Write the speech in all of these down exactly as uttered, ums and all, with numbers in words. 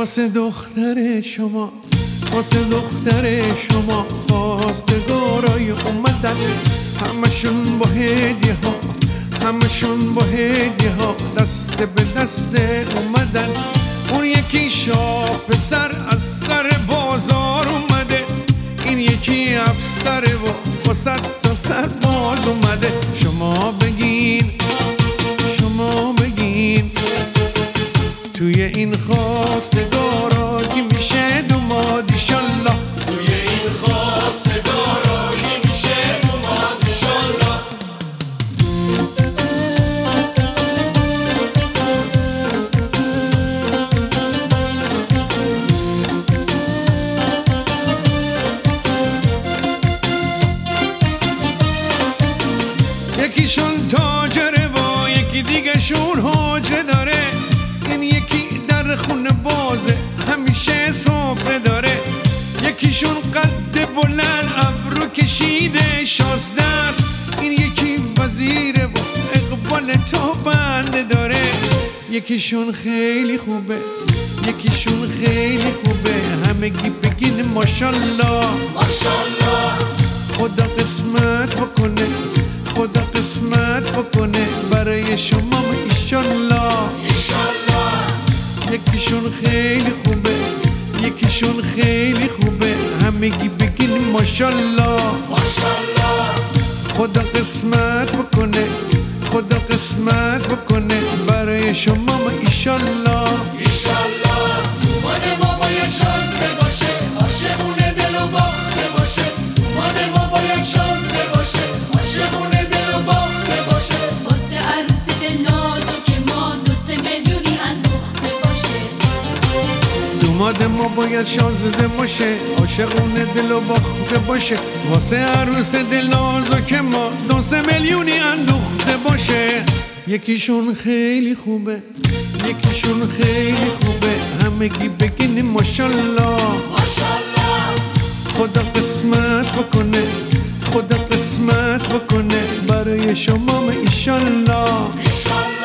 واسه دختر شما، واسه دختر شما خواستگارای اومدن، همشون با هدیه ها، همشون با هدیه ها دست به دست اومدن. اون یکی شاه پسر از سر بازار اومده، این یکی افسر و با صد تا صد باز اومده. شما بگین، شما بگین توی این خواستگارا کی میشه دوماد ایشالله، توی این خواستگارا کی میشه دوماد ایشالله. یکیشون تاجره و یکی دیگه شون حاجره داره، این یکی در خونه بازه همیشه سفره داره. یکیشون قد بلند ابرو کشیده شازده است، این یکی وزیره و اقبال تا بنده داره. یکیشون خیلی خوبه، یکیشون خیلی خوبه، همگی بگین ماشالله ماشالله. خدا قسمت بکنه، خدا قسمت بکنه برای شما ایشالله ایشالله. یکیشون خیلی خوبه، یکیشون خیلی خوبه، همگی بگین ماشالله ماشالله. خدا قسمت بکنه، خدا قسمت بکنه برای شما ایشالله ایشالله. دوماد ما باید شازده باشه، عاشقونه دل و باخته باشه. دوماد ما باید شازده باشه، عاشقونه دل و باخته باشه. واسه عروس دل نازک ما دو سه میلیونی اندوخته باشه. دوماد ما باید شازده باشه، عاشقونه دل و باخته باشه. واسه عروس دل نازک ما دو سه میلیونی اندوخته باشه. یکیشون خیلی خوبه، یکیشون خیلی خوبه، همگی بگین ماشالله ماشالله. خدا قسمت بکنه، خدا قسمت بکنه برای شما ایشالله ایشالله.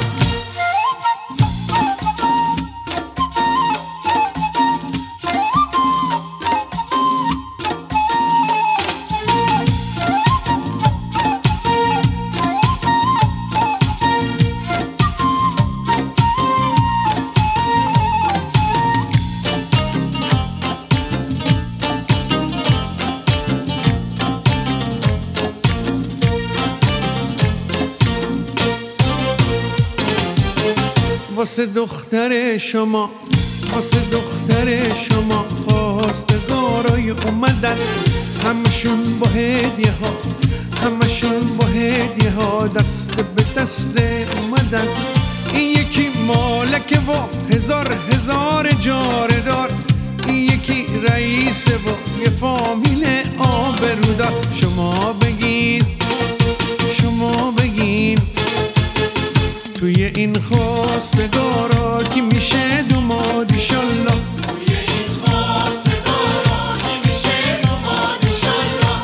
واسه دختر شما، واسه دختر شما خواستگارای اومدن، همشون با هدیه ها، همشون با هدیه ها دست به دست اومدن. این یکی مالکه و هزار هزار جاره دار، این یکی رئیسه و یه فامیل آبرودار. شما بگین، شما بگین توی این خواستگارا کی میشه دوماد ایشالله، توی این خواستگارا کی میشه دوماد ایشالله.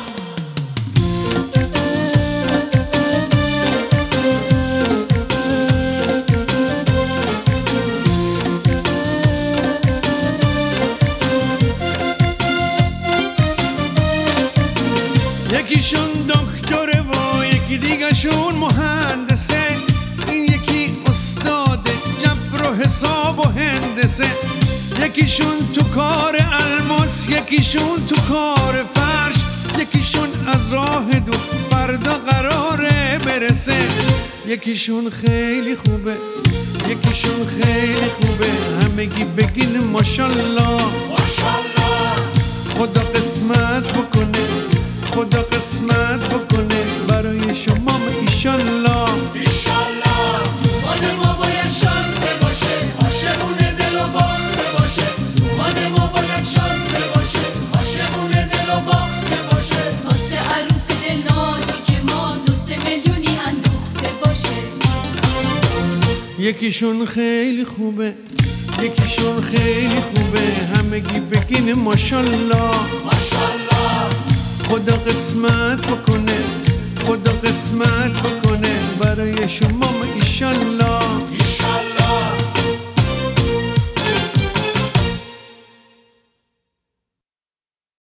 یکیشون دکتره و یکی دیگه شون مهندسه، این یکی استاد جبر و حساب و هندسه. یکیشون تو کار الماس، یکیشون تو کار فرش، یکیشون از راه دور فردا قراره برسه. یکیشون خیلی خوبه، یکیشون خیلی خوبه، همگی بگین ماشالله ماشالله. خدا قسمت بکنه، خدا قسمت بکنه برای شما ایشالله ایشالله. دوماد ما باید شازده باشه، عاشقونه دل و باخته باشه. دوماد ما باید شازده باشه، عاشقونه دل و باخته باشه. واسه عروس دل نازک ما دو سه میلیونی اندوخته باشه. یکیشون خیلی خوبه، یکیشون خیلی خوبه، همگی بگین ماشالله ماشالله. خدا قسمت بکنه، خدا قسمت بکنه برای شما ایشالله ایشالله.